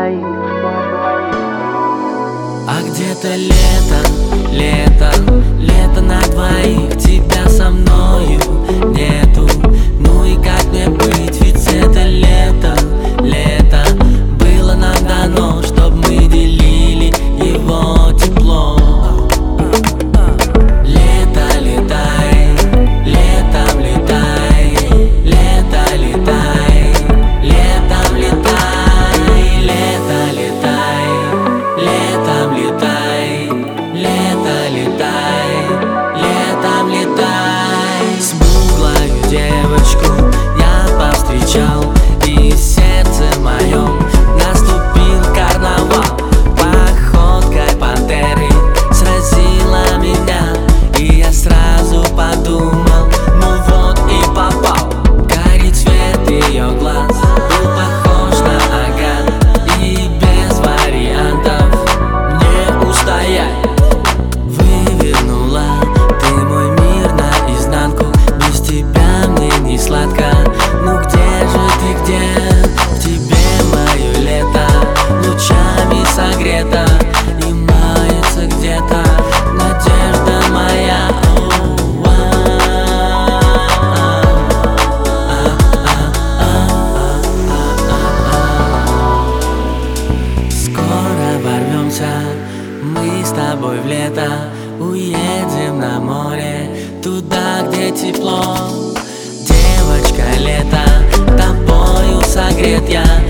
А где-то лето на двоих. Тебя со мною нету. Ну и как мне быть, ведь это лето было нам дано, чтоб мы делили его тепло. Лето, летай, летом летай, лето, летай, летом летай, лето, летай, летом летай, лето, летай, летом летай. Смуглую девочку я повстречал, и в сердце моем наступил карнавал. Походкой пантеры сразила меня, и я сразу подумал, ну вот и попал. Горит свет ее глаз, был похож на агат, и без вариантов мне устоять. Вывернула ты мой мир наизнанку, без тебя мне не сладко. Ну где же ты, где? В тебе мое лето лучами согрето, и мается где-то надежда моя. Скоро ворвемся мы с тобой в лето, уедем на море, туда, где тепло. Девочка, лето, тобою согрет я.